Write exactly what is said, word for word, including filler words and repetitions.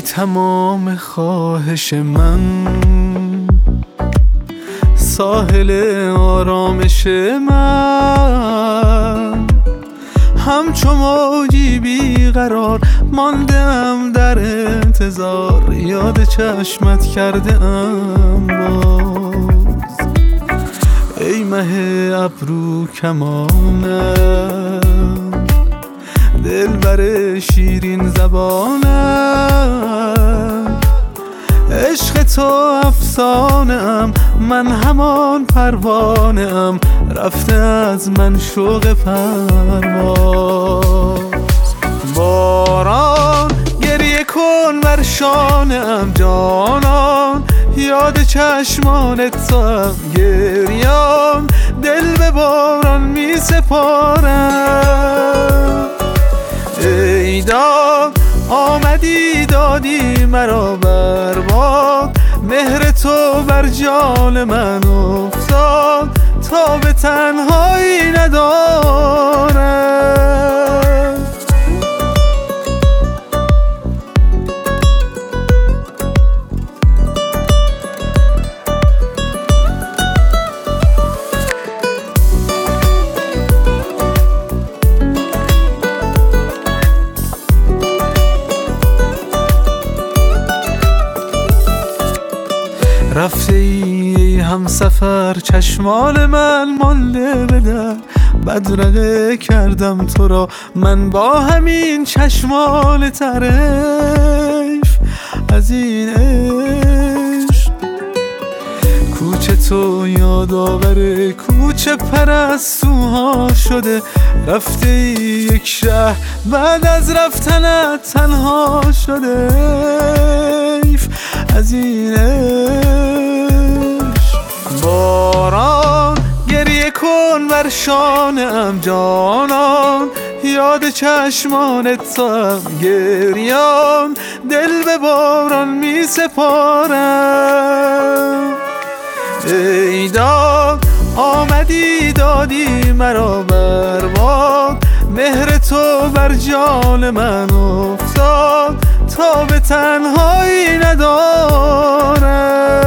تمام خواهش من، ساحل آرامش من، همچو موجی بیقرار ماندم در انتظار، یاد چشمت کرده ام باز. ای مه ابرو کمانم، دلبر شیرین زبانم، عشق تو افسانه ام، من همان پروانه ام، رفته از من شوق پرواز. باران گریه کن بر شانه ام جانان، یاد چشمانت تو هم گریان، دل به باران می سپارم. ای داد آمدی دادی مرا برباد، مهر تو بر جان من افتاد، تا به تنهایی ندارم. رفته ای هم سفر چشمان من مانده بدر، بدرقه کردم تو را من با همین چشمان طرف از این عشق. کوچه تو یادآور کوچه پرستوها شده، رفته ای یک شهر بعد از رفتنت تنها شده از این عشق. باران گریه کن بر شانه ام جانان، یاد چشمانت تو هم گریان، دل به باران می سپارم. ای داد آمدی دادی مرا برباد، مهر تو بر جان من افتاد، تا به تنهایی ندارم.